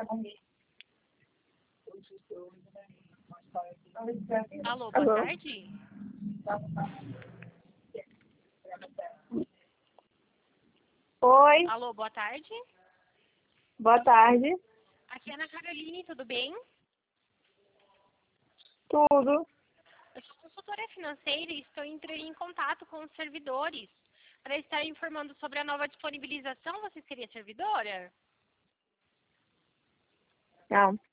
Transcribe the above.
Alô, boa Alô? tarde. Oi, Alô, boa tarde. boa tarde. Aqui é Ana Caroline, tudo bem? Tudo? Eu sou consultora financeira e estou entrando em contato com os servidores para estar informando sobre a nova disponibilização. Você seria servidora? Não.